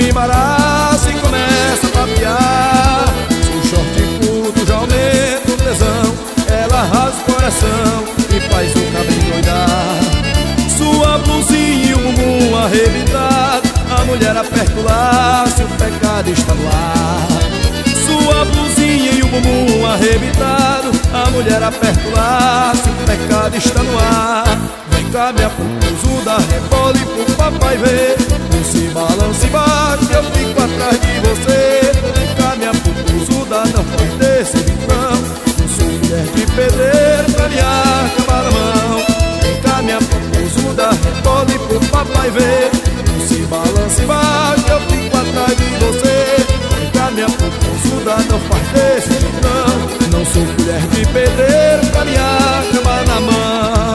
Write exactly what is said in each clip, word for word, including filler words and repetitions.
embaraça e começa a papiar. O short curto já aumenta o tesão, ela rasga o coração e faz o cabelo endoidar. Sua blusinha e o bumbum arrebitado, a mulher aperta o laço e o pecado está no ar. Sua blusinha e o bumbum arrebitado, a mulher aperta o laço e o pecado está no ar. Vem cá minha pupuzuda, rebole pro papai ver. Não se balança embaixo, eu fico atrás de você. Vem cá minha pupuzuda, não faz desse vitão. Não sou mulher de pedreiro pra me acabar na mão. Vem cá minha pupuzuda, rebole pro papai ver. Não se balança embaixo, eu fico atrás de você. Vem cá minha pupuzuda, não faz desse vitão. Não sou mulher de pedreiro pra me acabar na mão.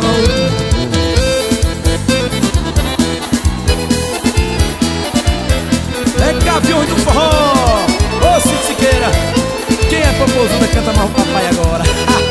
É Gaviões do Forró, ô Cid Siqueira. Quem é popozuda canta mais o papai agora.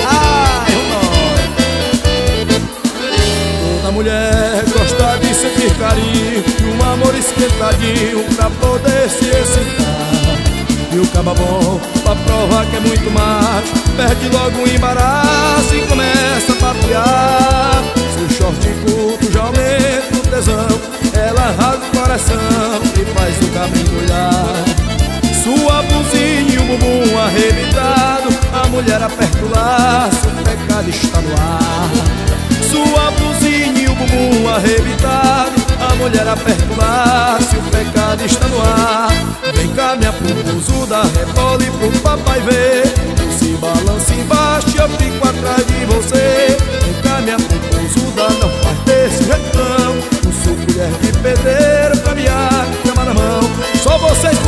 Toda mulher gosta de sentir carinho, um amor esquentadinho pra poder se excitar. E o caba bom, pra provar que é muito macho, perde logo o embaraço e começa a papiar. Seu short curto já aumenta o tesão, ela rasga o coração e faz o cabrinho olhar. Sua blusinha e o bumbum arrebitado, a mulher aperta o laço, o pecado está no ar. Sua blusinha e o bumbum arrebitado, a mulher aperta o laço e o pecado está no ar. Vem cá minha pupuzuda, rebole pro papai ver. Não se balança embaixo, eu fico atrás de você. Vem cá minha pupuzuda, não faz desse jeitão. Não sou mulher de pedreiro pra me acabar na mão. Só vocês